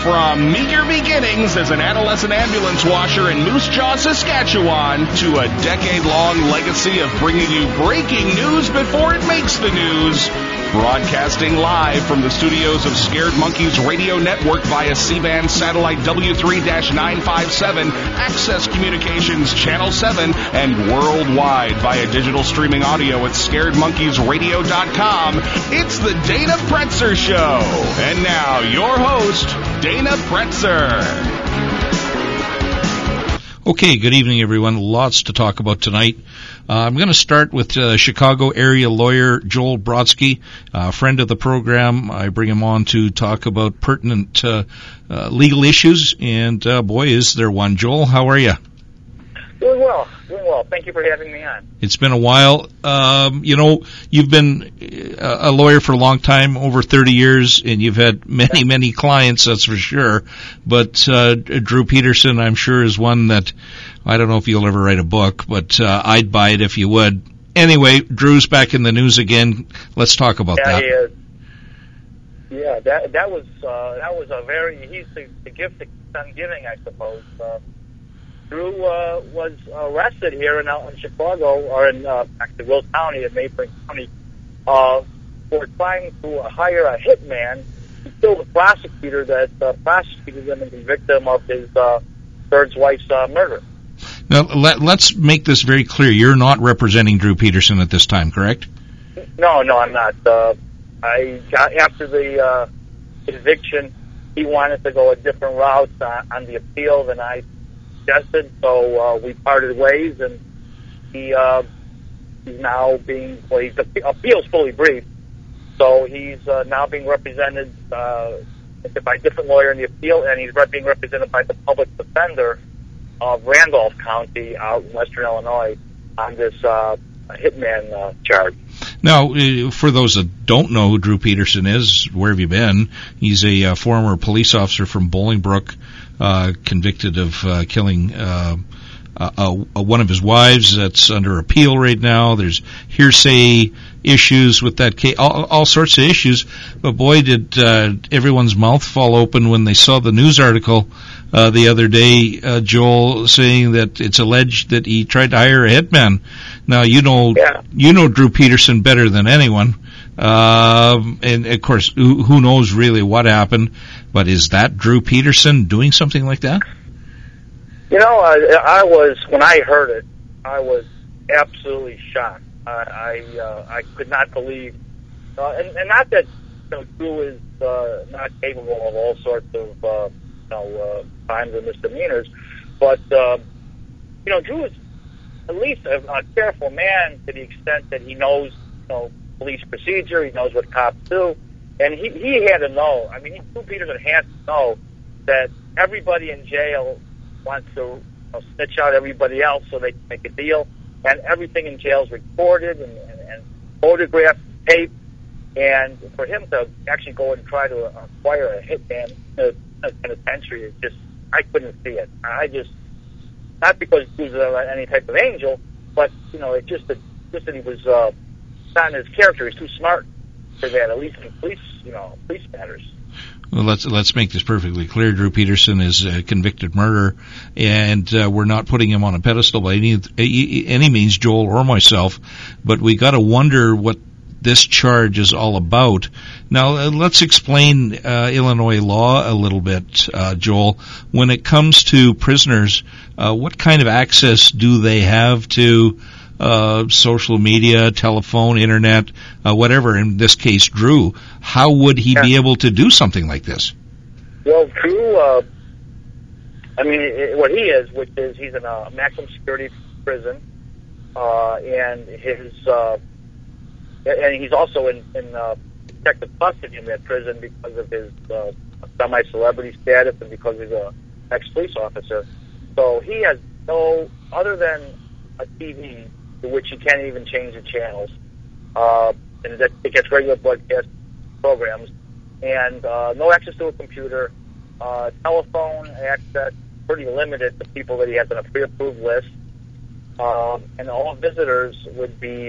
From meager beginnings as an adolescent ambulance washer in Moose Jaw, Saskatchewan, to a decade-long legacy of bringing you breaking news before it makes the news. Broadcasting live from the studios of Scared Monkeys Radio Network via C-band satellite W3-957, Access Communications Channel 7, and worldwide via digital streaming audio at scaredmonkeysradio.com. It's the Dana Pretzer Show. And now, your host, Dana Pretzer. Okay, good evening, everyone. Lots to talk about tonight. I'm going to start with Chicago area lawyer Joel Brodsky, friend of the program. I bring him on to talk about pertinent legal issues, and boy, is there one. Joel, how are you? Doing well. Thank you for having me on. It's been a while. You've been a lawyer for a long time, over 30 years, and you've had many clients, that's for sure. But Drew Peterson, I'm sure, is one that, I don't know if you'll ever write a book, but I'd buy it if you would. Anyway, Drew's back in the news again. Let's talk about that. He is. Yeah, that was a very, he's the gift that keeps on giving, I suppose. Drew was arrested here in Chicago, or in actually Will County, in Mayfield County, for trying to hire a hitman to kill the prosecutor that prosecuted him and convicted him of his third wife's murder. Now, let's make this very clear. You're not representing Drew Peterson at this time, correct? No, I'm not. I got after the conviction, he wanted to go a different route on the appeal than I suggested, so we parted ways, and he's now being, his appeal's fully briefed, so he's now being represented by a different lawyer in the appeal, and he's being represented by the public defender of Randolph County out in western Illinois on this hitman charge. Now, for those that don't know who Drew Peterson is, where have you been? He's a former police officer from Bolingbrook, convicted of killing one of his wives. That's under appeal right now. There's hearsay issues with that case, all sorts of issues. But boy, did everyone's mouth fall open when they saw the news article the other day, Joel, saying that it's alleged that he tried to hire a hitman. Now, you know Drew Peterson better than anyone. And of course, who knows really what happened, but is that Drew Peterson doing something like that? When I heard it, I was absolutely shocked. I could not believe, and not that Drew is not capable of all sorts of crimes and misdemeanors, but Drew is at least a careful man to the extent that he knows police procedure, he knows what cops do, and he had to know. I mean, Drew Peterson had to know that everybody in jail wants to snitch out everybody else so they can make a deal, and everything in jail is recorded and photographed, taped, and for him to actually go and try to acquire a hitman in a penitentiary, is just, I couldn't see it. Not because he was any type of angel, but it just that he was not in his character. He's too smart for that, at least in police matters. Well, let's make this perfectly clear. Drew Peterson is a convicted murderer, and we're not putting him on a pedestal by any means, Joel or myself. But we got to wonder what this charge is all about. Now, let's explain Illinois law a little bit, Joel. When it comes to prisoners, what kind of access do they have to social media, telephone, internet, whatever, in this case, Drew? How would he be able to do something like this? Well, Drew, what he is, which is he's in a maximum security prison, and he's also in protective custody in that prison because of his semi-celebrity status and because he's an ex-police officer. So he has no, other than a TV, to which he can't even change the channels, and that it gets regular broadcast programs, and no access to a computer, telephone access pretty limited to people that he has on a pre-approved list, and all visitors would be,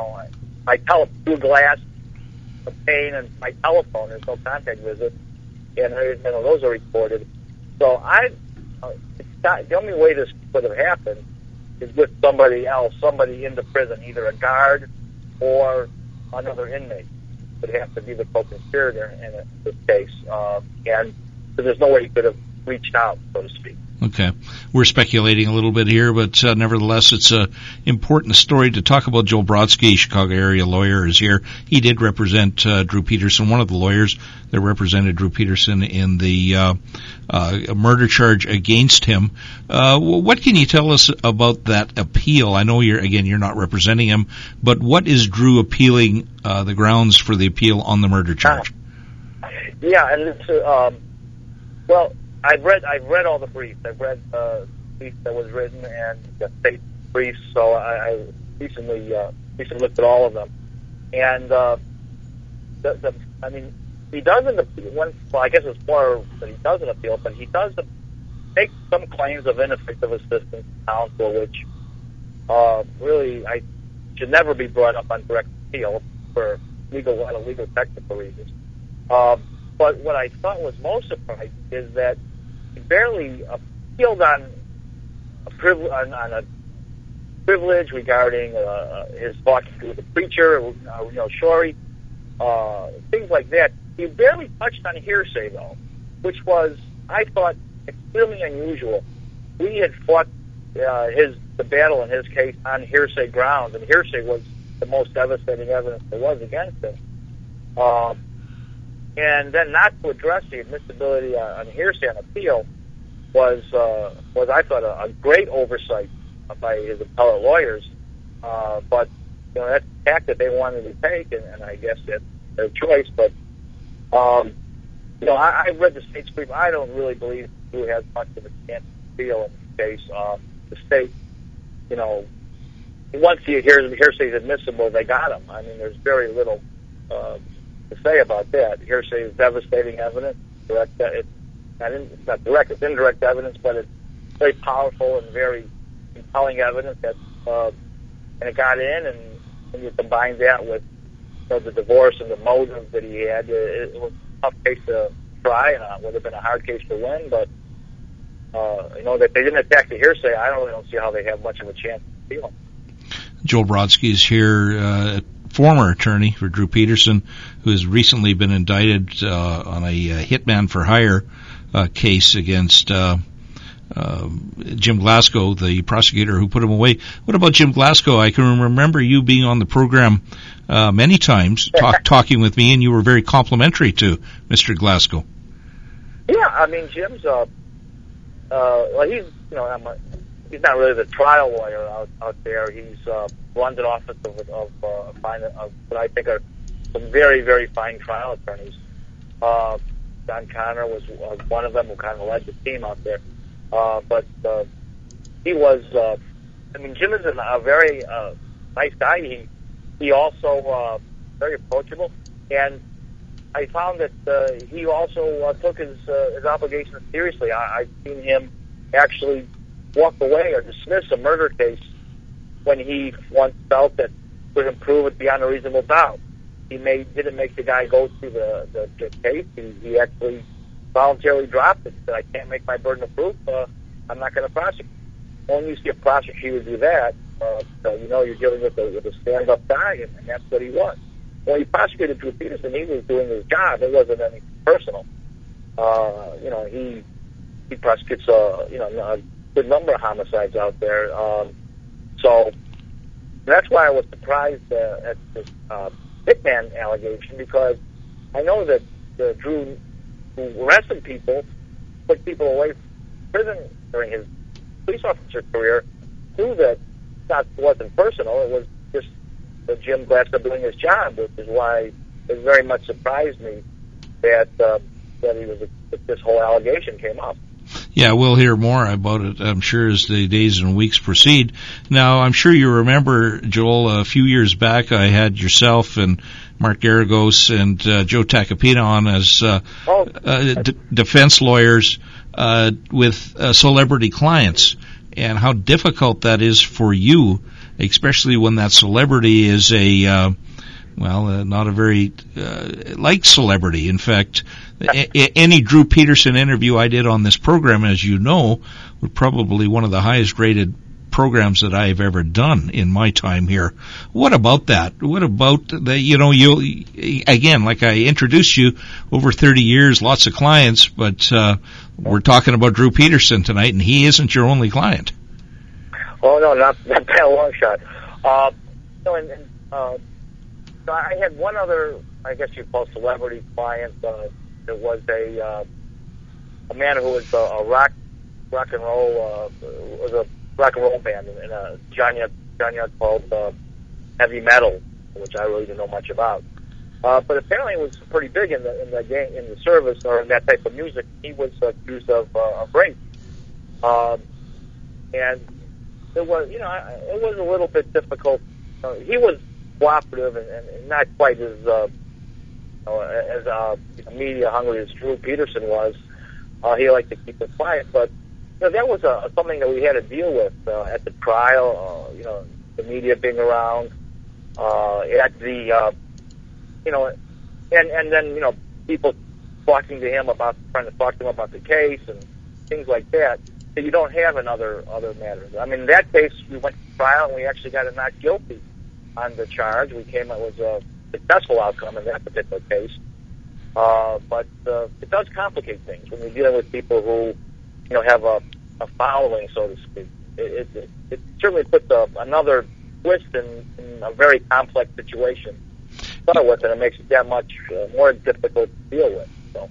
through glass, a pane, and my telephone. There's no contact visit, and those are recorded. So the only way this could have happened is with somebody else, somebody in the prison, either a guard or another inmate would have to be the co-conspirator in this case. And so there's no way he could have reached out, so to speak. Okay. We're speculating a little bit here, but nevertheless, it's an important story to talk about. Joel Brodsky, Chicago area lawyer, is here. He did represent Drew Peterson, one of the lawyers that represented Drew Peterson in the murder charge against him. What can you tell us about that appeal? I know you're not representing him, but what is Drew appealing the grounds for the appeal on the murder charge? Yeah, and it's well, I've read all the briefs. I've read the brief that was written and the state briefs. So I recently looked at all of them. And I mean, he doesn't appeal. Well, I guess it's more that he doesn't appeal, but he does make some claims of ineffective assistance to counsel, which really I should never be brought up on direct appeal for legal technical reasons. But what I thought was most surprising is that he barely appealed on a privilege regarding his talking to the preacher, Shorey, things like that. He barely touched on hearsay, though, which was, I thought, extremely unusual. We had fought the battle in his case on hearsay grounds, and hearsay was the most devastating evidence there was against him. And then not to address the admissibility on hearsay on appeal was I thought a great oversight by his appellate lawyers. But that's the tack that they wanted to take, and I guess that's their choice. But I read the state's brief. I don't really believe Drew has much of a chance to appeal in this case. The state, once the hearsay is admissible, they got him. I mean, there's very little to say about that. Hearsay is devastating evidence. It's not direct, it's indirect evidence, but it's very powerful and very compelling evidence and it got in, and when you combine that with the divorce and the motive that he had, it was a tough case to try, and it would have been a hard case to win, but that they didn't attack the hearsay, I really don't see how they have much of a chance to appeal. Joel Brodsky is here, former attorney for Drew Peterson, who has recently been indicted on a hitman for hire case against Jim Glasgow, the prosecutor who put him away. What about Jim Glasgow? I can remember you being on the program many times, talking with me, and you were very complimentary to Mr. Glasgow. Yeah, I mean, Jim's he's not really the trial lawyer out there. He's runs an office of what I think are some very, very fine trial attorneys. John Connor was one of them who kind of led the team out there. But he was, Jim is a very nice guy. He also very approachable, and I found that he also took his obligations seriously. I've seen him actually walk away or dismiss a murder case when he once felt that couldn't prove it beyond a reasonable doubt. He didn't make the guy go through the case. He actually voluntarily dropped it. Said, I can't make my burden of proof. I'm not going to prosecute. Only you see a prosecutor do that, you're dealing with a stand-up guy, and that's what he was. When he prosecuted Drew Peterson, he was doing his job. It wasn't anything personal. He prosecutes a good number of homicides out there. So that's why I was surprised at this hitman allegation, because I know that Drew, who arrested people, put people away from prison during his police officer career, knew that it wasn't personal. It was just Jim Glasgow doing his job, which is why it very much surprised me that this whole allegation came up. Yeah, we'll hear more about it, I'm sure, as the days and weeks proceed. Now, I'm sure you remember, Joel, a few years back I had yourself and Mark Garagos and Joe Tacopina on as defense lawyers with celebrity clients, and how difficult that is for you, especially when that celebrity is a Well, not a very liked celebrity. In fact, any Drew Peterson interview I did on this program, as you know, was probably one of the highest rated programs that I have ever done in my time here. What about that? What about the, you again, like I introduced you, over 30 years, lots of clients, but we're talking about Drew Peterson tonight, and he isn't your only client. Oh, no, not by a long shot. So I had one other, I guess you'd call celebrity client. It was a man who was a rock and roll, was a rock and roll band in a genre called heavy metal, which I really didn't know much about. But apparently it was pretty big in the service or in that type of music. He was accused of rape, and it was it was a little bit difficult. He was cooperative and not quite as media hungry as Drew Peterson was. He liked to keep it quiet, but that was something that we had to deal with at the trial. The media being around, at the and then people trying to talk to him about the case and things like that. So you don't have in other matters. I mean, in that case, we went to trial and we actually got a not guilty on the charge. It was a successful outcome in that particular case. But it does complicate things when you're dealing with people who, have a following, so to speak. It certainly puts another twist in a very complex situation to start with, and it makes it that much more difficult to deal with. So,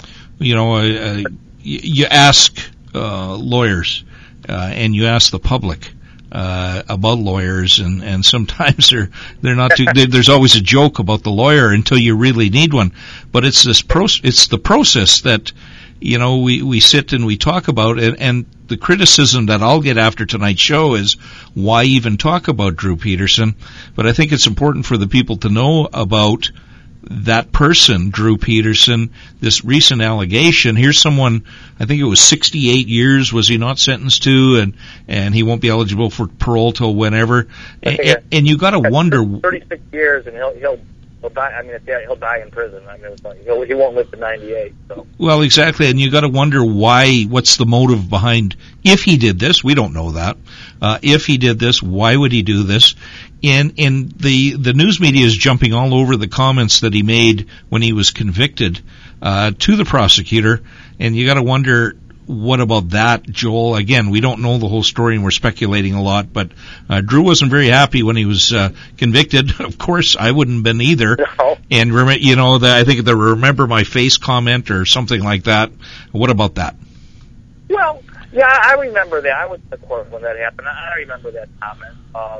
you ask lawyers and you ask the public about lawyers, and sometimes they're not too. There's always a joke about the lawyer until you really need one. But it's the process that we sit and we talk about, and the criticism that I'll get after tonight's show is why even talk about Drew Peterson. But I think it's important for the people to know about that person, Drew Peterson, this recent allegation. Here's someone, I think it was 68 years, was he not sentenced to, and he won't be eligible for parole till whenever. And you got to wonder. 36 years, and he'll die. I mean, he'll die in prison. I mean, he won't live to 98. So. Well, exactly, and you got to wonder why. What's the motive behind? If he did this, we don't know that. If he did this, why would he do this? And the news media is jumping all over the comments that he made when he was convicted to the prosecutor, and you got to wonder, what about that, Joel? Again, we don't know the whole story, and we're speculating a lot, but Drew wasn't very happy when he was convicted. Of course, I wouldn't have been either. No. And I think the "remember my face" comment or something like that. What about that? Well, yeah, I remember that. I was in the court when that happened. I remember that comment.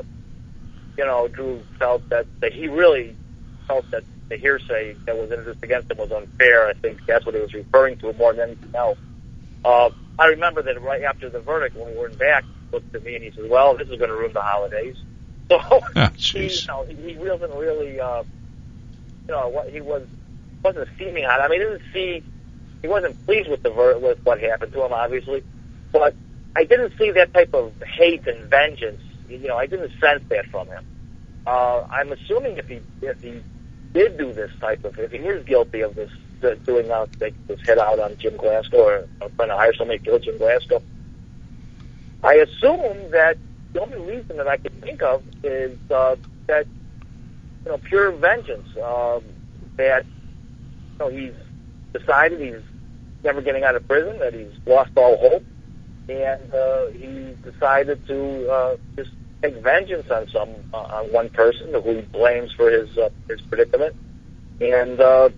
Drew felt that he really felt that the hearsay that was introduced against him was unfair. I think that's what he was referring to more than anything else. I remember that right after the verdict, when we were back, he looked at me and he said, "Well, this is going to ruin the holidays." So he wasn't really, he wasn't steaming on it. I mean, he wasn't pleased with with what happened to him, obviously, but I didn't see that type of hate and vengeance. I didn't sense that from him. I'm assuming if he did do this if he is guilty of this, doing this hit out on Jim Glasgow or trying to hire somebody to kill Jim Glasgow, I assume that the only reason that I can think of is that pure vengeance. That he's decided he's never getting out of prison, that he's lost all hope, and he decided to just take vengeance on one person who he blames for his predicament, and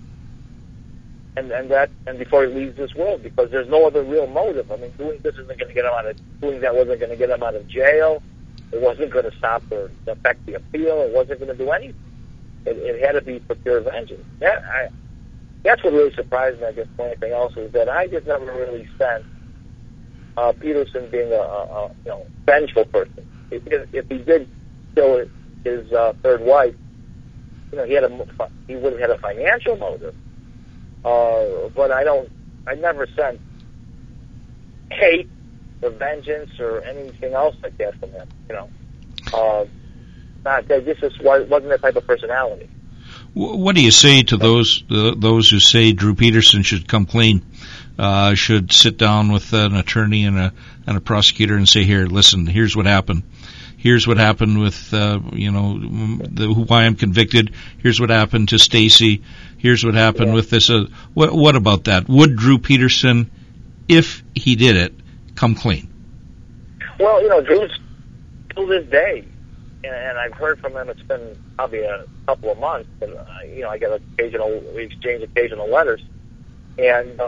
before he leaves this world, because there's no other real motive. I mean, doing this isn't going to get him doing that wasn't going to get him out of jail. It wasn't going to stop or affect the appeal. It wasn't going to do anything. It had to be for pure vengeance. That's what really surprised me, I guess, more than anything else, is that I just never really sensed Peterson being a vengeful person. If he did kill his third wife, he would have had a financial motive. But I never sensed hate or vengeance or anything else like that from him. This just wasn't that type of personality. What do you say to those who say Drew Peterson should come clean, should sit down with an attorney and a prosecutor and say, here, listen, here's what happened. Here's what happened with, why I'm convicted. Here's what happened to Stacy. Here's what happened with this. What about that? Would Drew Peterson, if he did it, come clean? Well, Drew's till this day, and I've heard from him. It's been probably a couple of months, and I get we exchange occasional letters, and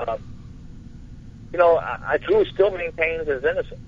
Drew still maintains his innocence.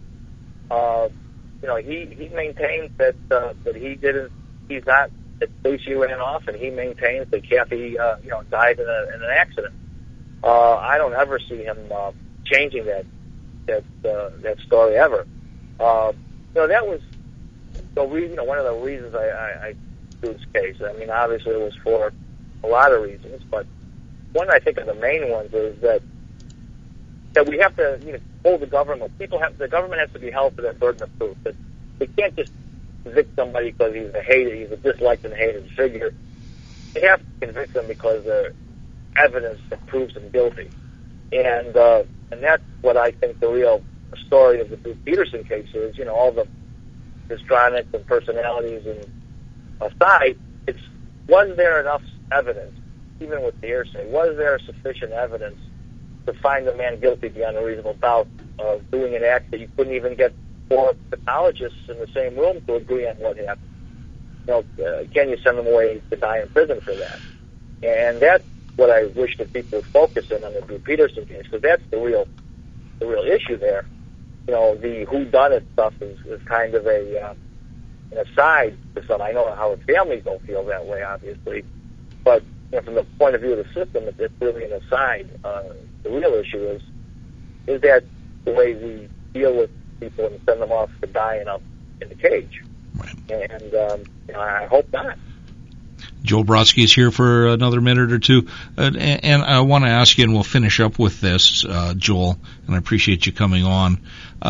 He maintains that he didn't. He's not. That Stacy ran off, and he maintains that Kathy, died in an accident. I don't ever see him changing that story ever. That was one of the reasons I do this case. I mean, obviously it was for a lot of reasons, but one I think of the main ones is that we have to hold the government. The government has to be held to that burden of proof. That they can't just convict somebody because he's a disliked and hated figure. They have to convict them because there's evidence that proves them guilty, and that's what I think the real story of the Drew Peterson case is. All the histrionics and personalities and aside, was there enough evidence, even with the hearsay, was there sufficient evidence to find the man guilty beyond a reasonable doubt of doing an act that you couldn't even get 4 pathologists in the same room to agree on what happened? Can you send them away to die in prison for that? And that's what I wish that people would focus in on the Drew Peterson case, because that's the real issue there. The whodunit stuff is kind of an aside to some. I know how families don't feel that way, obviously, but from the point of view of the system, it's really an aside. The real issue is that the way we deal with people and send them off to die in the cage. Right. And I hope not. Joel Brodsky is here for another minute or two, and I want to ask you, and we'll finish up with this, Joel. And I appreciate you coming on.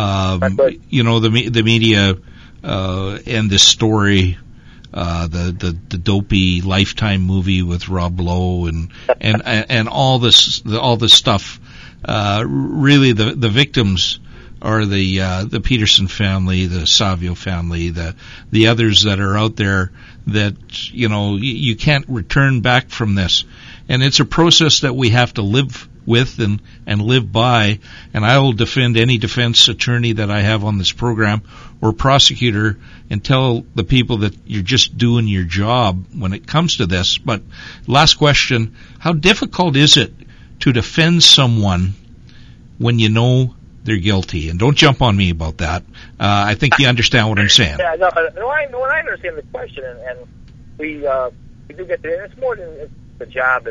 The media and this story, the dopey Lifetime movie with Rob Lowe and all this stuff. Really, the victims are the Peterson family, the Savio family, the others that are out there that, you can't return back from this. And it's a process that we have to live with and live by. And I will defend any defense attorney that I have on this program or prosecutor and tell the people that you're just doing your job when it comes to this. But last question, how difficult is it to defend someone when you know they're guilty? And don't jump on me about that. I think you understand what I'm saying. Yeah, I understand the question, and we do get there. It's more than the job.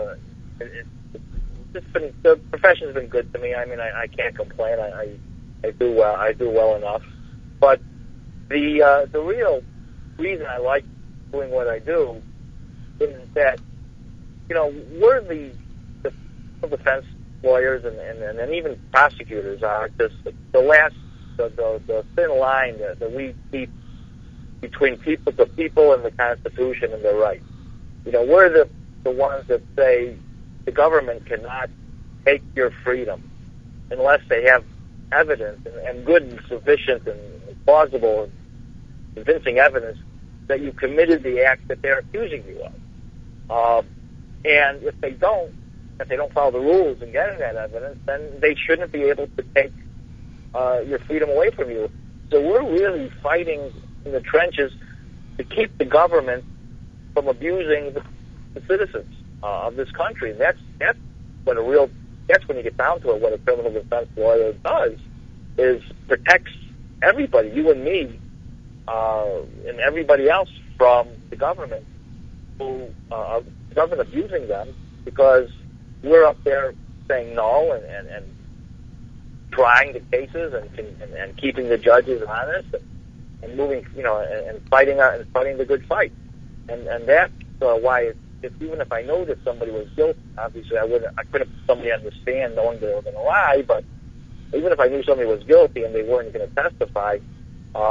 The profession's been good to me. I mean, I can't complain. I do well. I do well enough. But the real reason I like doing what I do is that we're the defense lawyers and even prosecutors are just the thin line that we keep between the people and the Constitution and their rights. We're the ones that say the government cannot take your freedom unless they have evidence and good and sufficient and plausible and convincing evidence that you committed the act that they're accusing you of. And if they don't follow the rules in getting that evidence, then they shouldn't be able to take your freedom away from you. So we're really fighting in the trenches to keep the government from abusing the citizens of this country. And that's when you get down to it, what a criminal defense lawyer does is protects everybody, you and me, and everybody else from the government government abusing them, because we're up there saying no and trying the cases and keeping the judges honest and moving, and fighting the good fight. And that's why even if I know that somebody was guilty, obviously I couldn't put somebody on the stand knowing they were going to lie, but even if I knew somebody was guilty and they weren't going to testify,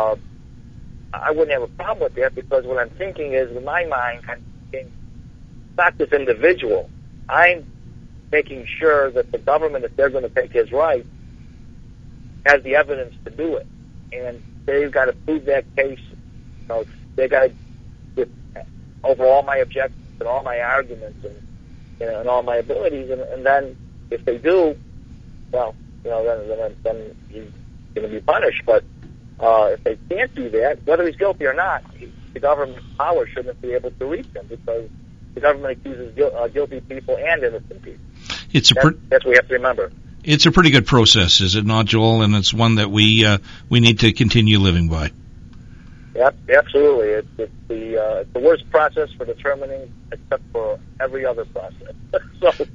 I wouldn't have a problem with that, because what I'm thinking is, in my mind, I'm thinking, not this individual. I'm making sure that the government, if they're going to take his rights, has the evidence to do it. And they've got to prove that case. You know, they got to get over all my objections and all my arguments and all my abilities. And then if they do, well, you know, then he's going to be punished. But if they can't do that, whether he's guilty or not, the government's power shouldn't be able to reach him, because the government accuses guilty people and innocent people. That's what we have to remember. It's a pretty good process, is it not, Joel? And it's one that we need to continue living by. Yep, absolutely. It's the worst process for determining, except for every other process. So,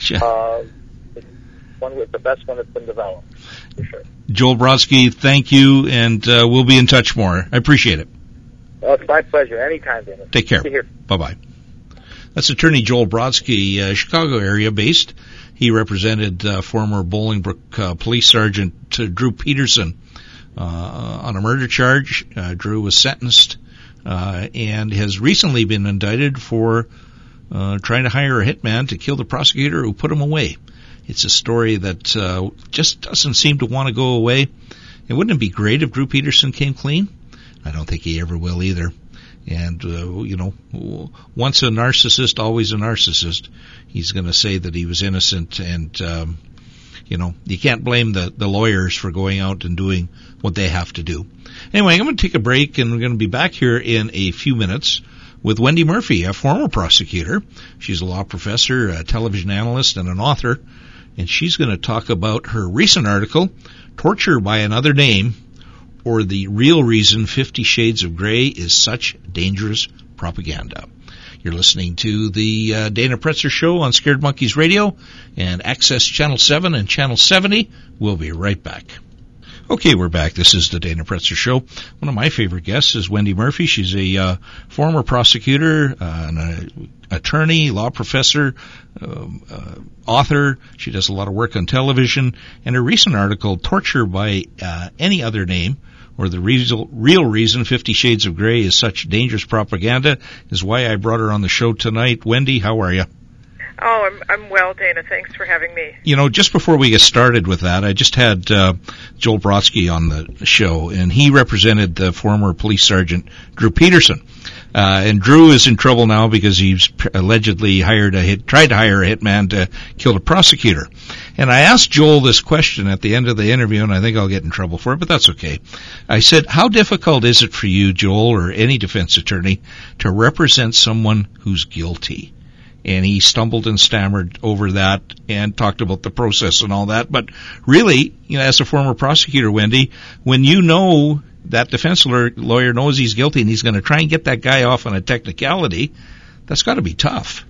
it's the best one that's been developed, for sure. Joel Brodsky, thank you, and we'll be in touch more. I appreciate it. Well, it's my pleasure. Anytime, Dennis. Take care. Bye-bye. That's attorney Joel Brodsky, Chicago area based. He represented former Bolingbrook Police Sergeant Drew Peterson on a murder charge. Drew was sentenced and has recently been indicted for trying to hire a hitman to kill the prosecutor who put him away. It's a story that just doesn't seem to want to go away. And wouldn't it be great if Drew Peterson came clean? I don't think he ever will either. And, once a narcissist, always a narcissist. He's going to say that he was innocent, and, you can't blame the lawyers for going out and doing what they have to do. Anyway, I'm going to take a break, and we're going to be back here in a few minutes with Wendy Murphy, a former prosecutor. She's a law professor, a television analyst, and an author, and she's going to talk about her recent article, Torture by Another Name, or the real reason 50 Shades of Grey is such dangerous propaganda. You're listening to the Dana Pretzer Show on Scared Monkeys Radio and Access Channel 7 and Channel 70. We'll be right back. Okay, we're back. This is the Dana Pretzer Show. One of my favorite guests is Wendy Murphy. She's a former prosecutor, an attorney, law professor, author. She does a lot of work on television. And her recent article, Torture by Any Other Name, or the real reason 50 Shades of Grey is such dangerous propaganda, is why I brought her on the show tonight. Wendy, how are you? Oh, I'm well, Dana. Thanks for having me. Just before we get started with that, I just had Joel Brodsky on the show, and he represented the former police sergeant Drew Peterson. And Drew is in trouble now because he's allegedly tried to hire a hitman to kill the prosecutor. And I asked Joel this question at the end of the interview, and I think I'll get in trouble for it, but that's okay. I said, how difficult is it for you, Joel, or any defense attorney, to represent someone who's guilty? And he stumbled and stammered over that and talked about the process and all that. But really, as a former prosecutor, Wendy, when you know that defense lawyer knows he's guilty and he's going to try and get that guy off on a technicality, that's got to be tough.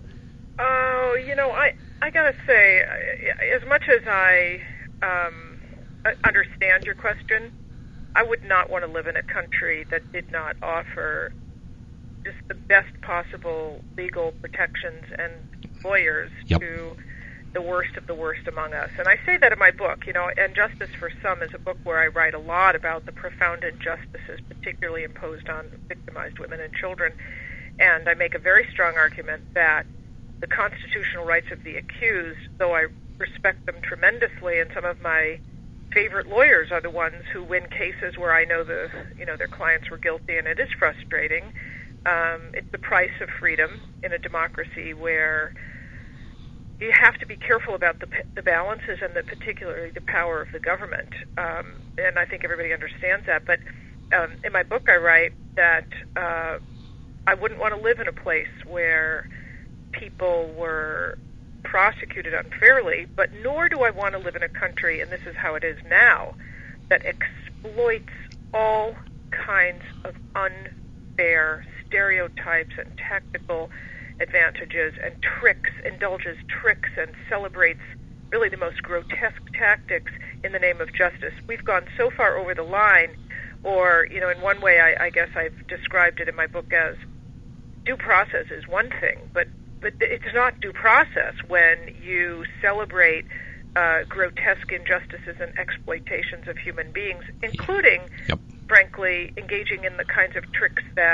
I got to say, as much as I understand your question, I would not want to live in a country that did not offer just the best possible legal protections and lawyers to the worst of the worst among us. And I say that in my book, And Justice for Some is a book where I write a lot about the profound injustices, particularly imposed on victimized women and children. And I make a very strong argument that the constitutional rights of the accused, though I respect them tremendously, and some of my favorite lawyers are the ones who win cases where I know their clients were guilty, and it is frustrating. It's the price of freedom in a democracy where you have to be careful about the balances and particularly the power of the government. And I think everybody understands that. But in my book I write that I wouldn't want to live in a place where people were prosecuted unfairly, but nor do I want to live in a country, and this is how it is now, that exploits all kinds of unfair stereotypes and tactical advantages and indulges tricks and celebrates really the most grotesque tactics in the name of justice. We've gone so far over the line, or, in one way I guess I've described it in my book as due process is one thing, but it's not due process when you celebrate grotesque injustices and exploitations of human beings, including, frankly, engaging in the kinds of tricks that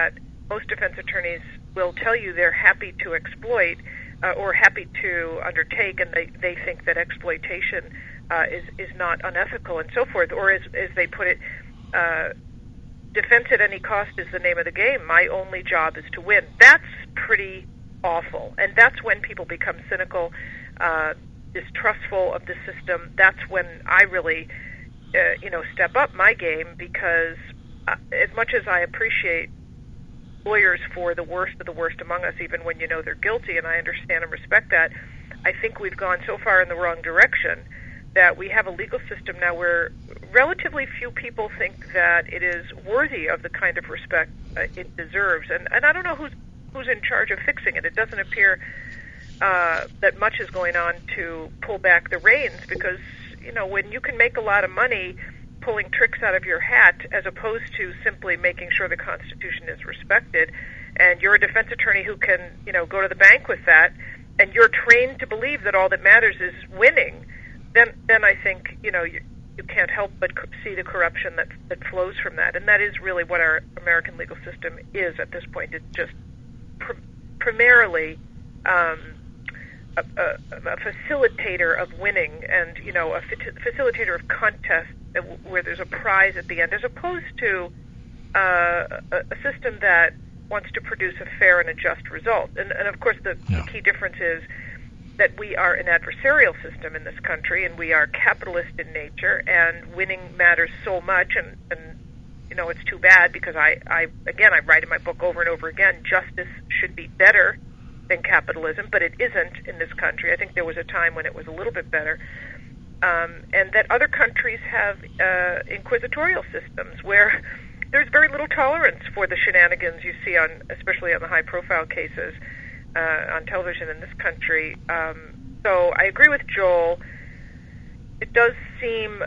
most defense attorneys will tell you they're happy to exploit or happy to undertake, and they think that exploitation is not unethical and so forth. Or as they put it, defense at any cost is the name of the game. My only job is to win. That's pretty awful, and that's when people become cynical, distrustful of the system. That's when I really, step up my game, because as much as I appreciate lawyers for the worst of the worst among us, even when you know they're guilty, and I understand and respect that, I think we've gone so far in the wrong direction that we have a legal system now where relatively few people think that it is worthy of the kind of respect it deserves. And I don't know who's in charge of fixing it. It doesn't appear that much is going on to pull back the reins, because, when you can make a lot of money pulling tricks out of your hat as opposed to simply making sure the Constitution is respected, and you're a defense attorney who can, go to the bank with that, and you're trained to believe that all that matters is winning, then I think, you can't help but see the corruption that flows from that. And that is really what our American legal system is at this point. It's just primarily a facilitator of winning, and, a facilitator of contests where there's a prize at the end, as opposed to a system that wants to produce a fair and a just result. And of course, the key difference is that we are an adversarial system in this country, and we are capitalist in nature, and winning matters so much, and it's too bad, because I write in my book over and over again, justice should be better than capitalism, but it isn't in this country. I think there was a time when it was a little bit better. And that other countries have inquisitorial systems where there's very little tolerance for the shenanigans you see especially on the high-profile cases on television in this country. So I agree with Joel. It does seem,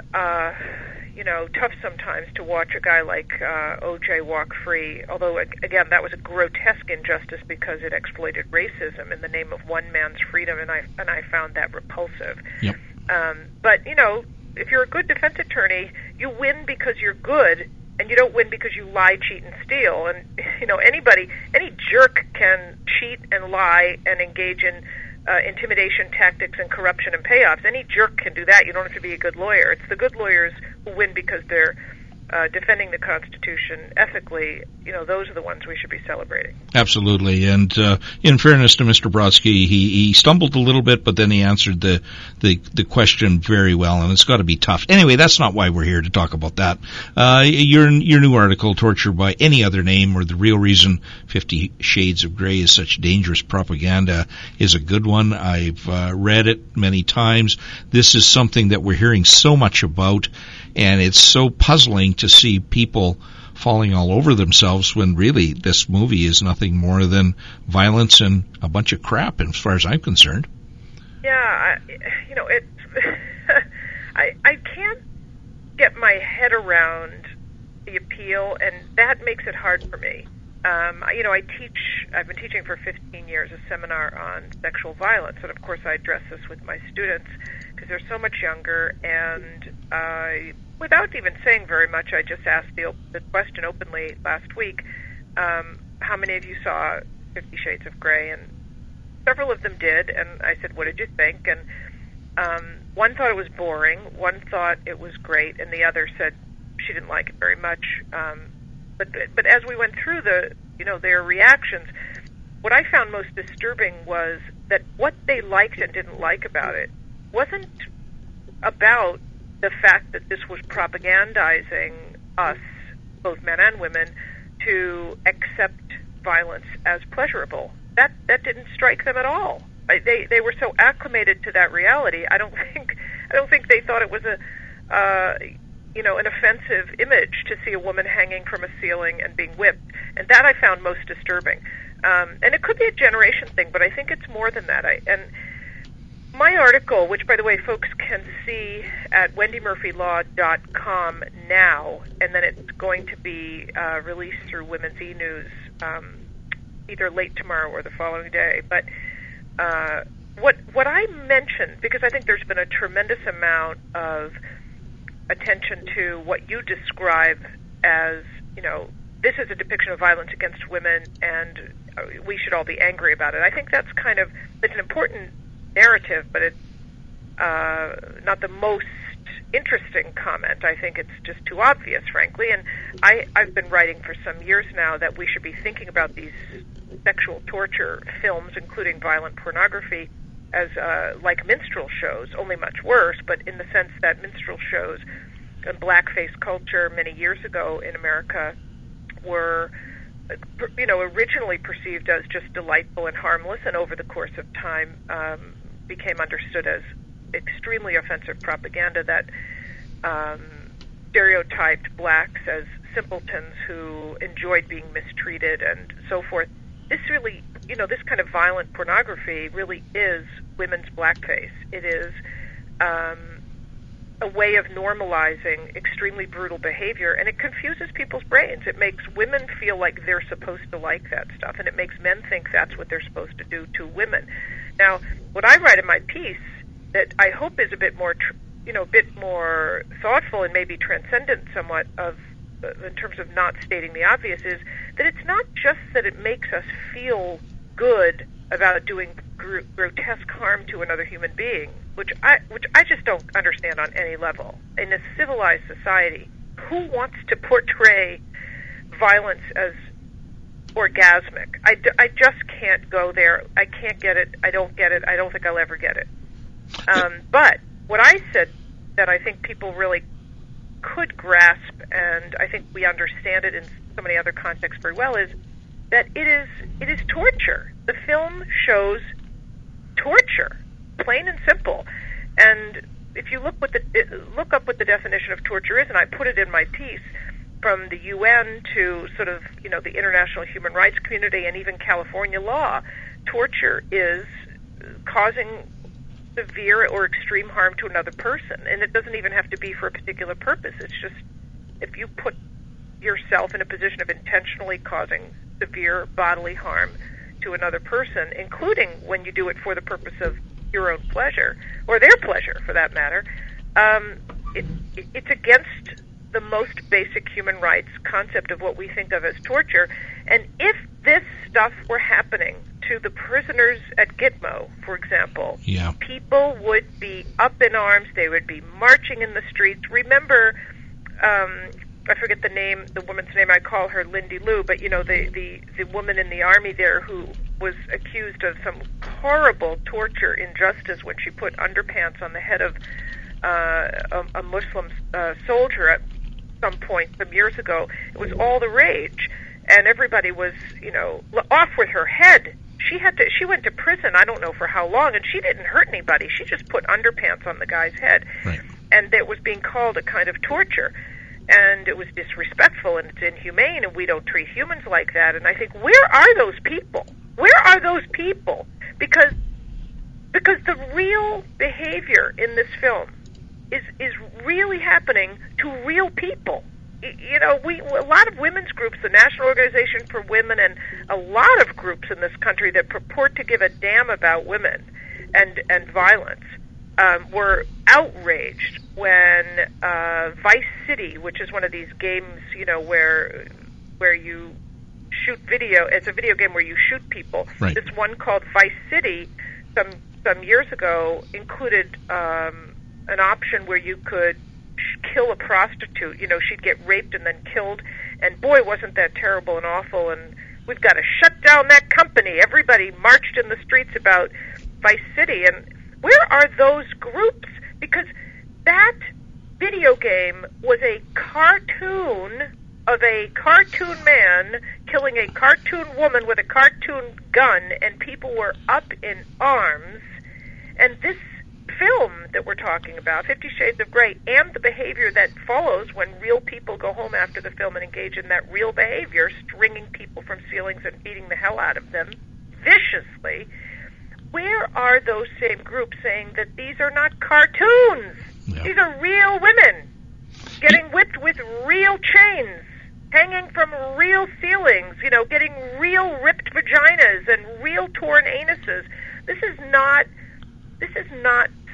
tough sometimes to watch a guy like O.J. walk free, although, again, that was a grotesque injustice because it exploited racism in the name of one man's freedom, and I found that repulsive. Yep. But, if you're a good defense attorney, you win because you're good, and you don't win because you lie, cheat, and steal. And, any jerk can cheat and lie and engage in intimidation tactics and corruption and payoffs. Any jerk can do that. You don't have to be a good lawyer. It's the good lawyers who win because they're defending the Constitution ethically. Those are the ones we should be celebrating. Absolutely. And in fairness to Mr. Brodsky, he stumbled a little bit, but then he answered the question very well, and it's got to be tough. Anyway, that's not why we're here to talk about that. Your new article, Torture by Any Other Name, or the Real Reason 50 Shades of Grey is Such Dangerous Propaganda, is a good one. I've read it many times. This is something that we're hearing so much about, and it's so puzzling to see people falling all over themselves when really this movie is nothing more than violence and a bunch of crap, as far as I'm concerned. Yeah, I can't get my head around the appeal, and that makes it hard for me. I've been teaching for 15 years a seminar on sexual violence, and of course I address this with my students because they're so much younger, and without even saying very much, I just asked the question openly last week, how many of you saw 50 Shades of Grey? And several of them did, and I said, what did you think? And one thought it was boring, one thought it was great, and the other said she didn't like it very much. But as we went through their reactions, what I found most disturbing was that what they liked and didn't like about it wasn't about the fact that this was propagandizing us, both men and women, to accept violence as pleasurable. That didn't strike them at all. They were so acclimated to that reality. I don't think they thought it was an offensive image to see a woman hanging from a ceiling and being whipped, and that I found most disturbing. And it could be a generation thing, but I think it's more than that. And my article, which, by the way, folks can see at wendymurphylaw.com now, and then it's going to be released through Women's E-News either late tomorrow or the following day. But what I mentioned, because I think there's been a tremendous amount of attention to what you describe as, this is a depiction of violence against women, and we should all be angry about it. I think that's it's an important narrative, but it's not the most interesting comment. I think it's just too obvious, frankly, and I've been writing for some years now that we should be thinking about these sexual torture films, including violent pornography, as like minstrel shows, only much worse, but in the sense that minstrel shows and blackface culture many years ago in America were, originally perceived as just delightful and harmless, and over the course of time became understood as extremely offensive propaganda that stereotyped blacks as simpletons who enjoyed being mistreated and so forth. This really, this kind of violent pornography really is women's blackface. It is a way of normalizing extremely brutal behavior, and it confuses people's brains. It makes women feel like they're supposed to like that stuff, and it makes men think that's what they're supposed to do to women. Now, what I write in my piece that I hope is a bit more, a bit more thoughtful and maybe transcendent somewhat in terms of not stating the obvious, is that it's not just that it makes us feel good about doing grotesque harm to another human being, which I just don't understand on any level. In a civilized society, who wants to portray violence as orgasmic? I just can't go there. I can't get it. I don't get it. I don't think I'll ever get it. But what I said that I think people really could grasp, and I think we understand it in so many other contexts very well, is that it is torture. The film shows torture, plain and simple. And if you look up what the definition of torture is, and I put it in my piece, from the UN to sort of the international human rights community and even California law, torture is causing severe or extreme harm to another person, and it doesn't even have to be for a particular purpose. It's just if you put yourself in a position of intentionally causing severe bodily harm to another person, including when you do it for the purpose of your own pleasure, or their pleasure for that matter, it's against the most basic human rights concept of what we think of as torture. And if this stuff were happening to the prisoners at Gitmo, for example, people would be up in arms. They would be marching in the streets. Remember, I forget the woman's name. I call her Lindy Lou, but the woman in the army there who was accused of some horrible torture injustice when she put underpants on the head of a Muslim soldier at some point some years ago. It was all the rage, and everybody was off with her head. She went to prison, I don't know for how long, and she didn't hurt anybody. She just put underpants on the guy's head. Right. And it was being called a kind of torture. And it was disrespectful, and it's inhumane, and we don't treat humans like that. And I think, where are those people? Where are those people? Because the real behavior in this film is really happening to real people. A lot of women's groups, the National Organization for Women, and a lot of groups in this country that purport to give a damn about women and violence, were outraged when Vice City, which is one of these games, where you shoot video. It's a video game where you shoot people. Right. This one called Vice City, some years ago, included an option where you could kill a prostitute. She'd get raped and then killed, and boy, wasn't that terrible and awful, and we've got to shut down that company. Everybody marched in the streets about Vice City, and where are those groups? Because that video game was a cartoon of a cartoon man killing a cartoon woman with a cartoon gun, and people were up in arms. And this film that we're talking about, 50 Shades of Grey, and the behavior that follows when real people go home after the film and engage in that real behavior, stringing people from ceilings and beating the hell out of them viciously, where are those same groups saying that these are not cartoons? Yeah. These are real women getting whipped with real chains, hanging from real ceilings, getting real ripped vaginas and real torn anuses. This is not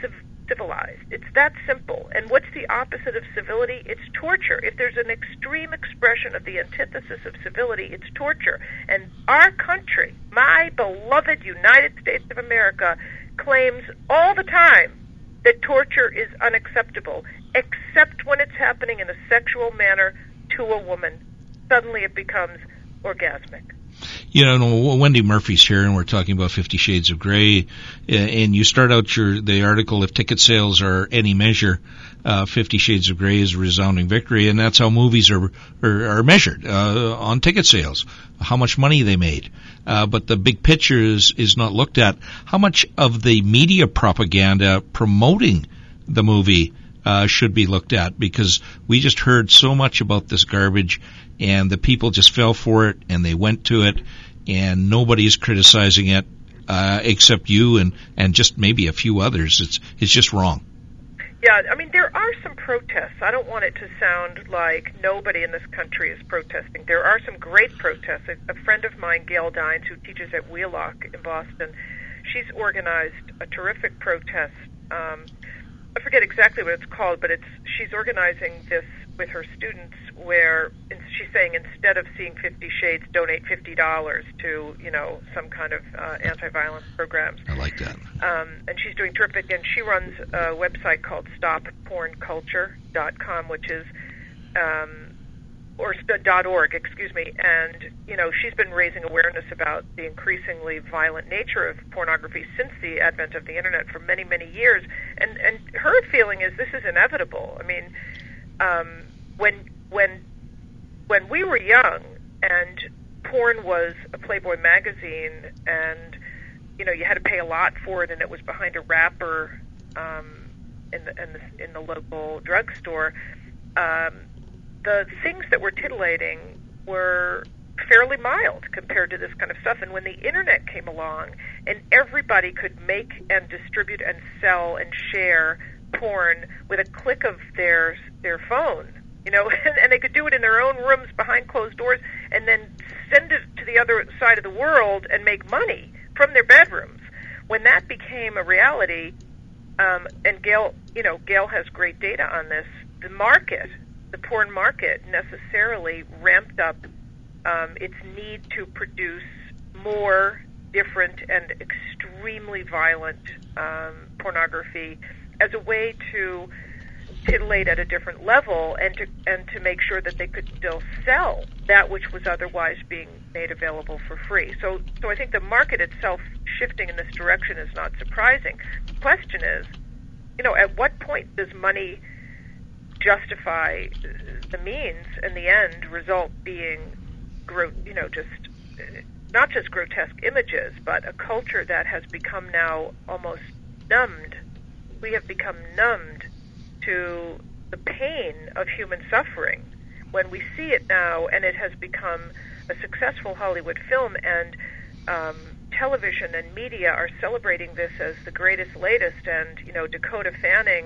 civilized. It's that simple. And what's the opposite of civility? It's torture. If there's an extreme expression of the antithesis of civility, it's torture. And our country, my beloved United States of America, claims all the time that torture is unacceptable, except when it's happening in a sexual manner to a woman. Suddenly it becomes orgasmic. You know, Wendy Murphy's here, and we're talking about 50 Shades of Grey, and you start out the article, if ticket sales are any measure, 50 Shades of Grey is a resounding victory, and that's how movies are measured, on ticket sales, how much money they made. But the big picture is not looked at. How much of the media propaganda promoting the movie should be looked at, because we just heard so much about this garbage, and the people just fell for it, and they went to it, and nobody's criticizing it except you and just maybe a few others. It's just wrong. Yeah, I mean, there are some protests. I don't want it to sound like nobody in this country is protesting. There are some great protests. A friend of mine, Gail Dines, who teaches at Wheelock in Boston, she's organized a terrific protest. I forget exactly what it's called, but she's organizing this with her students, where she's saying instead of seeing 50 Shades, donate $50 to, some kind of anti-violence programs. I like that. And she's doing terrific, and she runs a website called StopPornCulture.com, which is, or .org, excuse me, and, she's been raising awareness about the increasingly violent nature of pornography since the advent of the Internet for many, many years, and her feeling is this is inevitable. I mean, when we were young and porn was a Playboy magazine, and you had to pay a lot for it, and it was behind a wrapper in the local drugstore, the things that were titillating were fairly mild compared to this kind of stuff. And when the Internet came along and everybody could make and distribute and sell and share porn with a click of their phone, and they could do it in their own rooms behind closed doors, and then send it to the other side of the world and make money from their bedrooms. When that became a reality, and Gail has great data on this, the porn market necessarily ramped up its need to produce more different and extremely violent pornography as a way to titillate at a different level, and to make sure that they could still sell that which was otherwise being made available for free. So I think the market itself shifting in this direction is not surprising. The question is, at what point does money justify the means, and the end result being, not just grotesque images, but a culture that has become now almost numbed. We have become numbed to the pain of human suffering when we see it now, and it has become a successful Hollywood film, and television and media are celebrating this as the greatest, latest. And Dakota Fanning,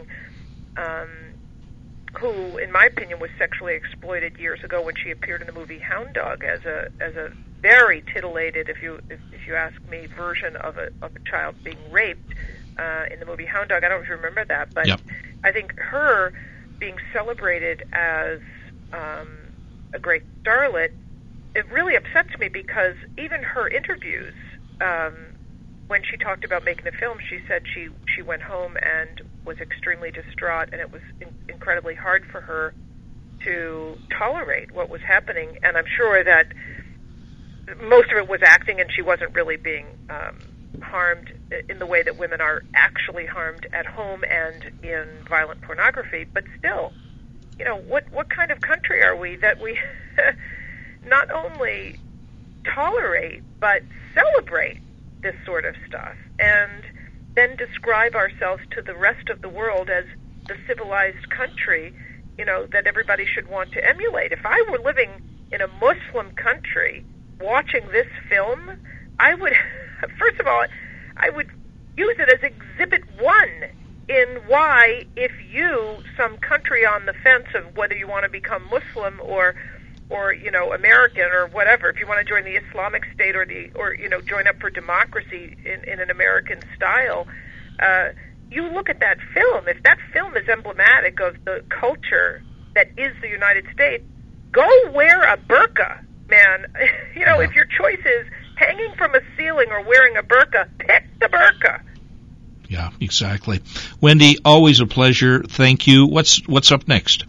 who, in my opinion, was sexually exploited years ago when she appeared in the movie Hound Dog as a very titillated, if you ask me, version of a child being raped in the movie Hound Dog. I don't know if you remember that, but. Yep. I think her being celebrated as a great starlet, it really upsets me, because even her interviews, when she talked about making the film, she said she went home and was extremely distraught, and it was incredibly hard for her to tolerate what was happening. And I'm sure that most of it was acting, and she wasn't really being harmed in the way that women are actually harmed at home and in violent pornography. But still, what kind of country are we that we not only tolerate but celebrate this sort of stuff, and then describe ourselves to the rest of the world as the civilized country, that everybody should want to emulate? If I were living in a Muslim country watching this film, I would, first of all, I would use it as Exhibit 1 in why, if you, some country on the fence of whether you want to become Muslim or American or whatever, if you want to join the Islamic State or join up for democracy in an American style, you look at that film, if that film is emblematic of the culture that is the United States, go wear a burqa, man. If your choice is hanging from a ceiling or wearing a burqa, pick the burqa. Yeah, exactly. Wendy, always a pleasure. Thank you. What's up next?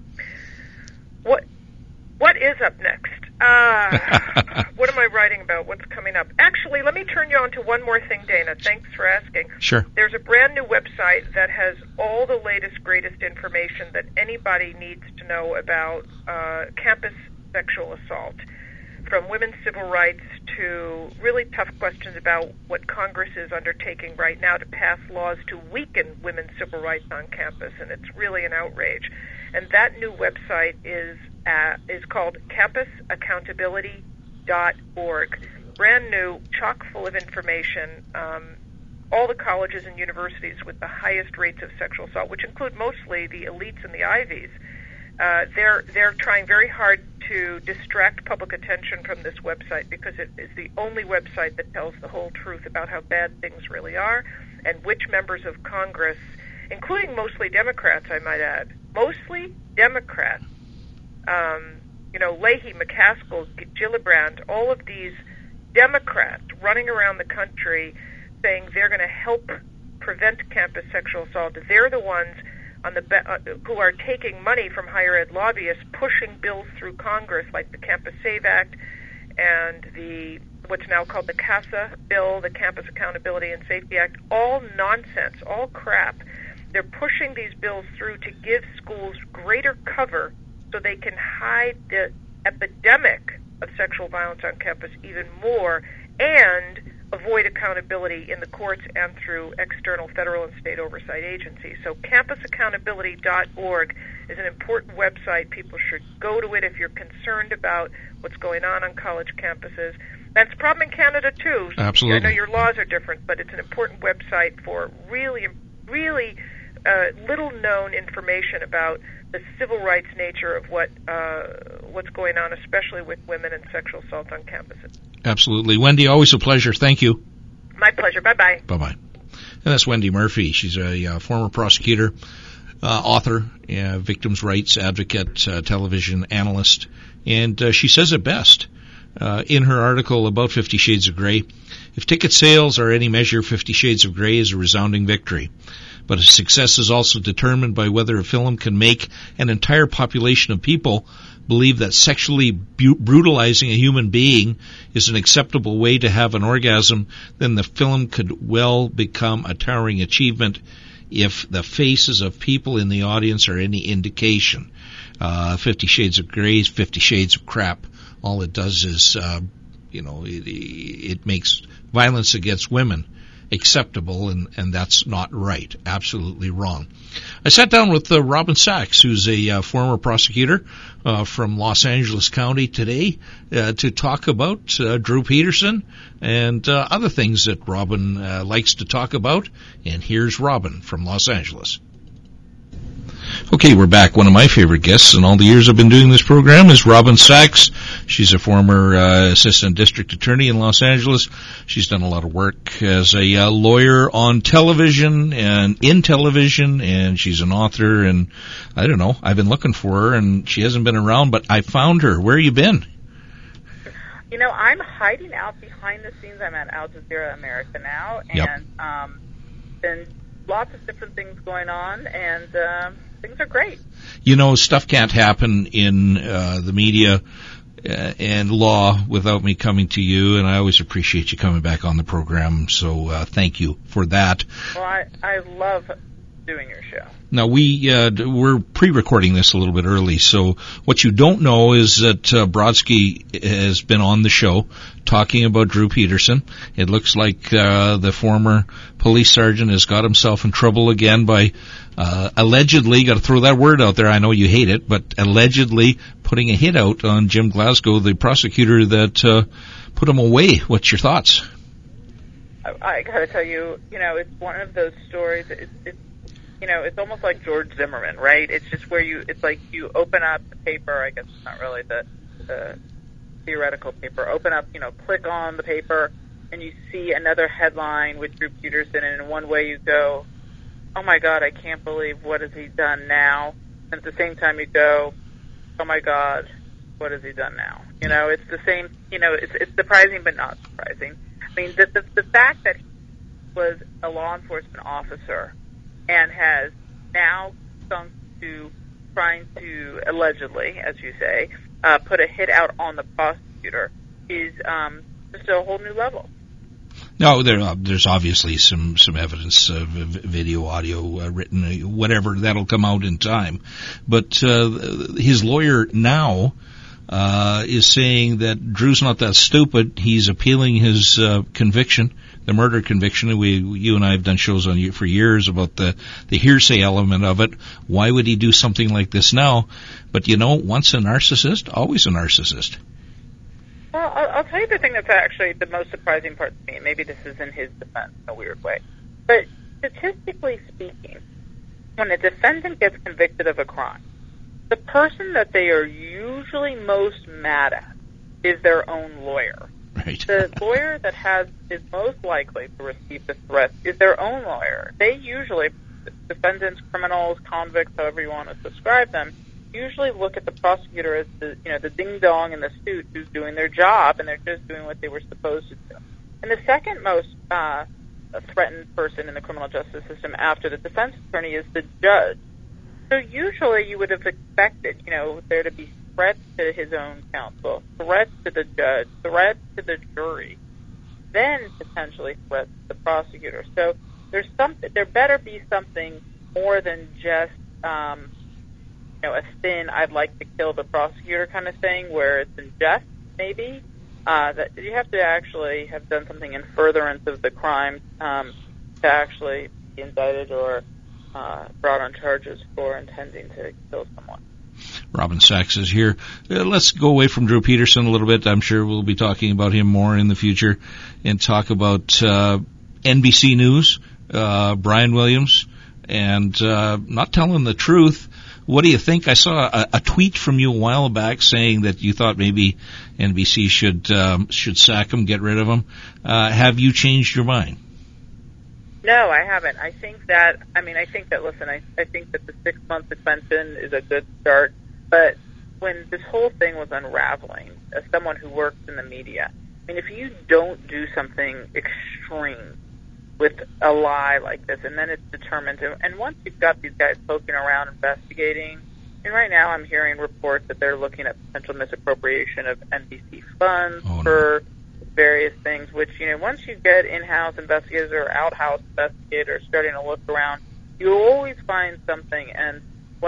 What is up next? What am I writing about? What's coming up? Actually, let me turn you on to one more thing, Dana. Thanks for asking. Sure. There's a brand new website that has all the latest, greatest information that anybody needs to know about campus sexual assault, from women's civil rights to really tough questions about what Congress is undertaking right now to pass laws to weaken women's civil rights on campus, and it's really an outrage. And that new website is called campusaccountability.org. Brand new, chock full of information. All the colleges and universities with the highest rates of sexual assault, which include mostly the elites and the Ivies, they're trying very hard to distract public attention from this website because it is the only website that tells the whole truth about how bad things really are and which members of Congress, including mostly Democrats, I might add, mostly Democrats, Leahy, McCaskill, Gillibrand, all of these Democrats running around the country saying they're going to help prevent campus sexual assault. They're the ones who are taking money from higher ed lobbyists, pushing bills through Congress like the Campus Save Act and what's now called the CASA bill, the Campus Accountability and Safety Act. All nonsense, all crap. They're pushing these bills through to give schools greater cover so they can hide the epidemic of sexual violence on campus even more and avoid accountability in the courts and through external federal and state oversight agencies. So campusaccountability.org is an important website. People should go to it if you're concerned about what's going on college campuses. That's a problem in Canada, too. Absolutely. I know your laws are different, but it's an important website for really, really little-known information about the civil rights nature of what's going on, especially with women and sexual assault on campuses. Absolutely. Wendy, always a pleasure. Thank you. My pleasure. Bye-bye. Bye-bye. And that's Wendy Murphy. She's a former prosecutor, author, victims' rights advocate, television analyst, and she says it best in her article about 50 Shades of Grey. If ticket sales are any measure, 50 Shades of Grey is a resounding victory. But its success is also determined by whether a film can make an entire population of people believe that sexually brutalizing a human being is an acceptable way to have an orgasm. Then the film could well become a towering achievement if the faces of people in the audience are any indication. 50 Shades of Grey is 50 Shades of crap. All it does is, it makes violence against women acceptable, and that's not right. Absolutely wrong. I sat down with Robin Sachs, who's a former prosecutor from Los Angeles County today, to talk about Drew Peterson and other things that Robin likes to talk about. And here's Robin from Los Angeles. Okay, we're back. One of my favorite guests in all the years I've been doing this program is Robin Sachs. She's a former assistant district attorney in Los Angeles. She's done a lot of work as a lawyer on television and in television, and she's an author, and I don't know, I've been looking for her, and she hasn't been around, but I found her. Where have you been? I'm hiding out behind the scenes. I'm at Al Jazeera America now, and been lots of different things going on, and things are great. Stuff can't happen in the media and law without me coming to you, and I always appreciate you coming back on the program, so thank you for that. Well, I love doing your show. Now, we're pre-recording this a little bit early, so what you don't know is that Brodsky has been on the show talking about Drew Peterson. It looks like the former police sergeant has got himself in trouble again by allegedly, got to throw that word out there, I know you hate it, but allegedly putting a hit out on Jim Glasgow, the prosecutor that put him away. What's your thoughts? I got to tell you, it's one of those stories, it's almost like George Zimmerman, right? It's just where it's like you open up the paper, I guess it's not really the theoretical paper, open up, click on the paper, and you see another headline with Drew Peterson, and in one way you go, oh my God, I can't believe what has he done now. And at the same time you go, oh my God, what has he done now? You know, it's the same, you know, it's surprising but not surprising. I mean, the fact that he was a law enforcement officer and has now sunk to trying to, allegedly, as you say, put a hit out on the prosecutor is just a whole new level. No, there's obviously some evidence, video, audio, written, whatever, that'll come out in time. But his lawyer now is saying that Drew's not that stupid. He's appealing his conviction, the murder conviction. You and I have done shows on you for years about the hearsay element of it. Why would he do something like this now? But you know, once a narcissist, always a narcissist. Well, I'll tell you the thing that's actually the most surprising part to me, and maybe this is in his defense in a weird way, but statistically speaking, when a defendant gets convicted of a crime, the person that they are usually most mad at is their own lawyer. Right. The lawyer that is most likely to receive the threat is their own lawyer. They usually, defendants, criminals, convicts, however you want to describe them, usually look at the prosecutor as the ding dong in the suit who's doing their job, and they're just doing what they were supposed to do. And the second most threatened person in the criminal justice system after the defense attorney is the judge. So usually you would have expected, there to be threats to his own counsel, threats to the judge, threats to the jury, then potentially threats to the prosecutor. So there better be something more than just a thin, I'd like to kill the prosecutor kind of thing, where it's in jest, maybe. That you have to actually have done something in furtherance of the crime to actually be indicted or brought on charges for intending to kill someone. Robin Sachs is here. Let's go away from Drew Peterson a little bit. I'm sure we'll be talking about him more in the future, and talk about NBC News, Brian Williams, and not telling the truth. What do you think? I saw a tweet from you a while back saying that you thought maybe NBC should sack him, get rid of him. Have you changed your mind? No, I haven't. I think that listen, I think that the 6-month suspension is a good start, but when this whole thing was unraveling, as someone who works in the media, I mean, if you don't do something extreme with a lie like this, and then it's determined to, and once you've got these guys poking around investigating, and right now I'm hearing reports that they're looking at potential misappropriation of NBC funds for various things, which, once you get in-house investigators or out-house investigators starting to look around, you always find something, and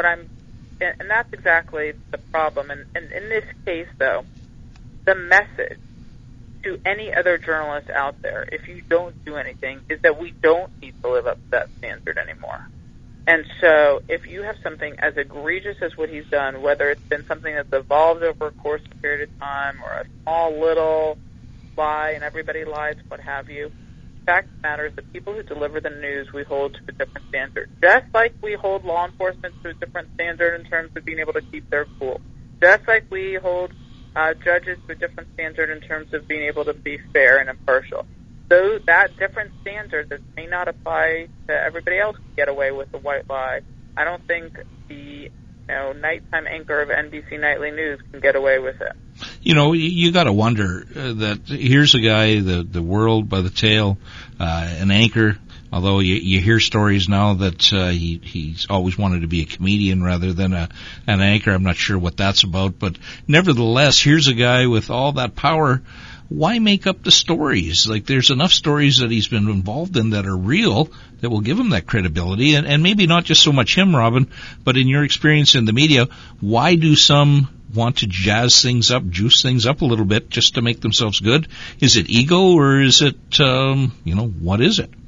that's exactly the problem. And in this case, though, the message to any other journalist out there, if you don't do anything, is that we don't need to live up to that standard anymore. And so if you have something as egregious as what he's done, whether it's been something that's evolved over a course of period of time or a small little lie and everybody lies, what have you, the fact of the matter is that people who deliver the news we hold to a different standard. Just like we hold law enforcement to a different standard in terms of being able to keep their cool. Just like we hold judges to a different standard in terms of being able to be fair and impartial. So that different standard that may not apply to everybody else can get away with the white lie. I don't think the nighttime anchor of NBC Nightly News can get away with it. You got to wonder that here's a guy, the world by the tail, an anchor. Although you hear stories now that he's always wanted to be a comedian rather than an anchor. I'm not sure what that's about, but nevertheless, here's a guy with all that power. Why make up the stories? Like, there's enough stories that he's been involved in that are real that will give him that credibility, and maybe not just so much him, Robin, but in your experience in the media, why do some want to jazz things up, juice things up a little bit just to make themselves good? Is it ego, or is it, what is it?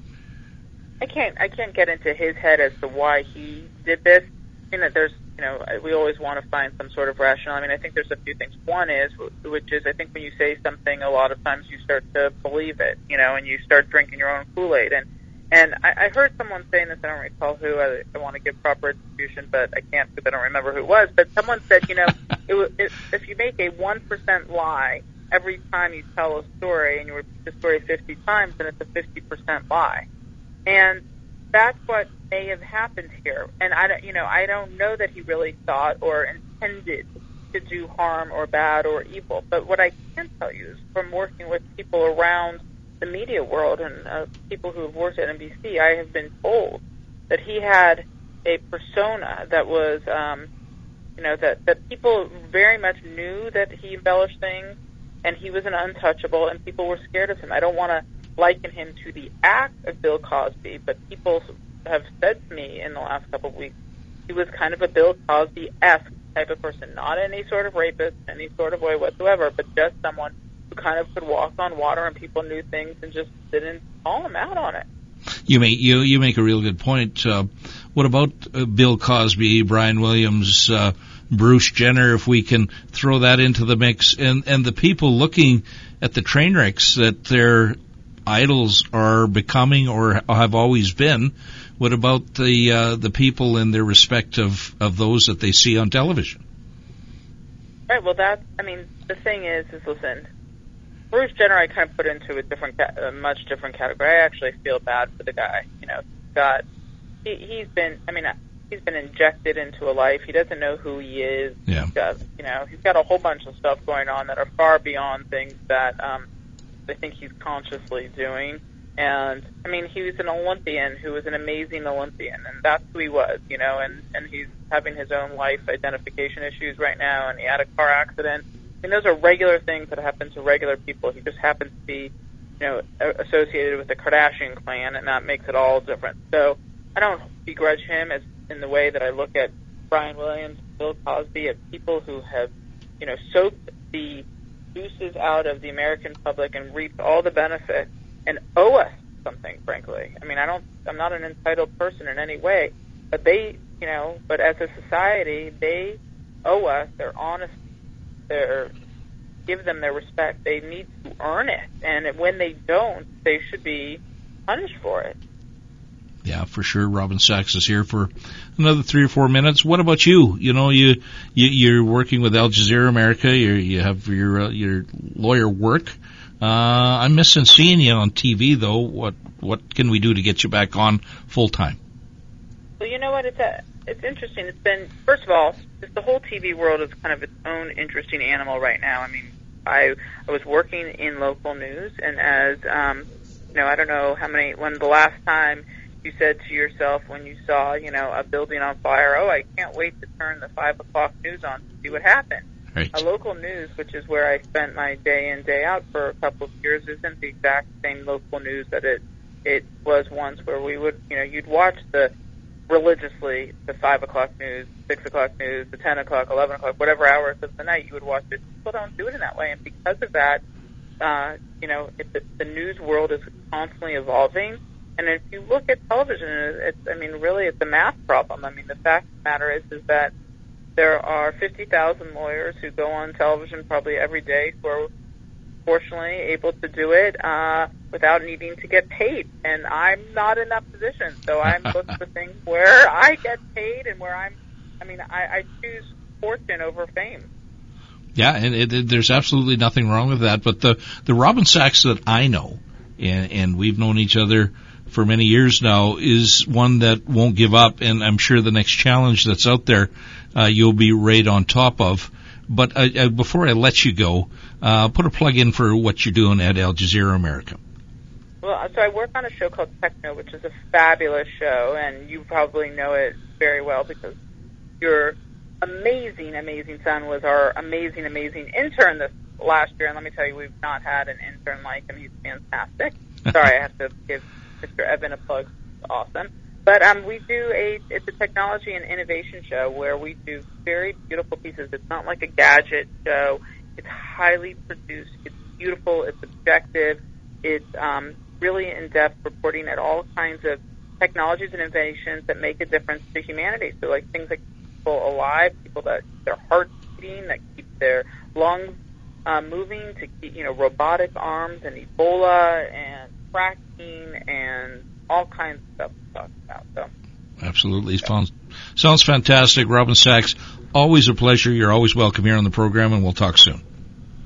I can't get into his head as to why he did this. We always want to find some sort of rationale. I mean, I think there's a few things. One is, which is, I think when you say something, a lot of times you start to believe it, and you start drinking your own Kool-Aid. And I heard someone saying this, I don't recall who, I want to give proper attribution, but I can't because I don't remember who it was, but someone said, if you make a 1% lie every time you tell a story and you repeat the story 50 times, then it's a 50% lie. And that's what may have happened here. And I don't know that he really thought or intended to do harm or bad or evil. But what I can tell you is from working with people around the media world and people who have worked at NBC, I have been told that he had a persona that was, that people very much knew that he embellished things and he was an untouchable and people were scared of him. I don't want to liken him to the act of Bill Cosby, but people have said to me in the last couple of weeks he was kind of a Bill Cosby-esque type of person, not any sort of rapist, any sort of way whatsoever, but just someone who kind of could walk on water and people knew things and just didn't call him out on it. You make a real good point. What about Bill Cosby, Brian Williams, Bruce Jenner, if we can throw that into the mix, and the people looking at the train wrecks that their idols are becoming or have always been? What about the people in their respect of those that they see on television? Right. Well, the thing is listen, Bruce Jenner I kind of put into a much different category. I actually feel bad for the guy. He's been injected into a life. He doesn't know who he is. Yeah. He's got a whole bunch of stuff going on that are far beyond things that I think he's consciously doing. And, he was an Olympian who was an amazing Olympian, and that's who he was, and he's having his own life identification issues right now, and he had a car accident. Those are regular things that happen to regular people. He just happens to be, associated with the Kardashian clan, and that makes it all different. So I don't begrudge him as in the way that I look at Brian Williams, Bill Cosby, at people who have, soaked the juices out of the American public and reaped all the benefit and owe us something, frankly. I'm not an entitled person in any way, but but as a society, they owe us their honesty, give them their respect. They need to earn it, and when they don't, they should be punished for it. Yeah, for sure. Robin Sachs is here for another 3 or 4 minutes. What about you? You're working with Al Jazeera America. You have your lawyer work. I'm missing seeing you on TV, though. What can we do to get you back on full time? Well, you know what? It's interesting. It's been, first of all, just the whole TV world is kind of its own interesting animal right now. I was working in local news, and as I don't know when the last time you said to yourself when you saw a building on fire, oh, I can't wait to turn the 5 o'clock news on to see what happened. Right. A local news, which is where I spent my day in, day out for a couple of years, isn't the exact same local news that it was once, where we would, you'd watch religiously the 5 o'clock news, 6 o'clock news, the 10 o'clock, 11 o'clock, whatever hours of the night you would watch it. People don't do it in that way, and because of that, the news world is constantly evolving. And if you look at television, really it's a math problem. The fact of the matter is that there are 50,000 lawyers who go on television probably every day who are fortunately able to do it without needing to get paid. And I'm not in that position, so I'm looking for things where I get paid and where I choose fortune over fame. Yeah, and there's absolutely nothing wrong with that. But the Robin Sachs that I know, and we've known each other for many years now, is one that won't give up, and I'm sure the next challenge that's out there you'll be right on top of. But before I let you go, put a plug in for what you're doing at Al Jazeera America. Well, so I work on a show called Techno, which is a fabulous show, and you probably know it very well because your amazing, amazing son was our amazing, amazing intern this last year. And let me tell you, we've not had an intern like him. He's fantastic. Sorry, I have to give Mr. Evan a plug. Awesome. But it's a technology and innovation show where we do very beautiful pieces. It's not like a gadget show. It's highly produced. It's beautiful. It's objective. It's really in-depth reporting at all kinds of technologies and innovations that make a difference to humanity. So like things that keep people alive, people that their hearts beating, that keep their lungs moving, to keep, robotic arms and Ebola and fracking and all kinds of stuff to talk about. So. Absolutely. Sounds fantastic. Robin Sachs, always a pleasure. You're always welcome here on the program, and we'll talk soon.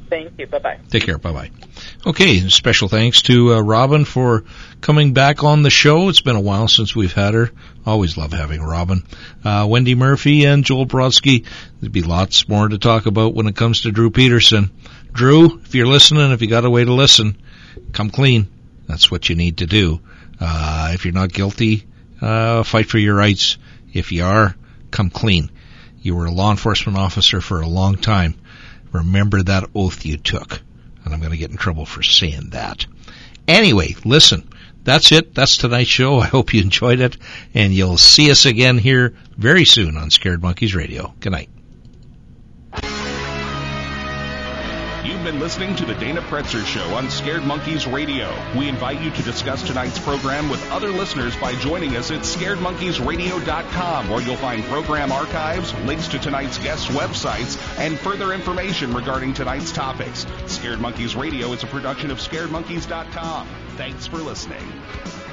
Thank you. Bye-bye. Take care. Bye-bye. Okay, special thanks to Robin for coming back on the show. It's been a while since we've had her. Always love having Robin. Wendy Murphy and Joel Brodsky. There'd be lots more to talk about when it comes to Drew Peterson. Drew, if you're listening, if you got a way to listen, come clean. That's what you need to do. If you're not guilty, fight for your rights. If you are, come clean. You were a law enforcement officer for a long time. Remember that oath you took. And I'm going to get in trouble for saying that. Anyway, listen, that's it. That's tonight's show. I hope you enjoyed it. And you'll see us again here very soon on Scared Monkeys Radio. Good night. You've been listening to the Dana Pretzer Show on Scared Monkeys Radio. We invite you to discuss tonight's program with other listeners by joining us at scaredmonkeysradio.com, where you'll find program archives, links to tonight's guests' websites, and further information regarding tonight's topics. Scared Monkeys Radio is a production of scaredmonkeys.com. Thanks for listening.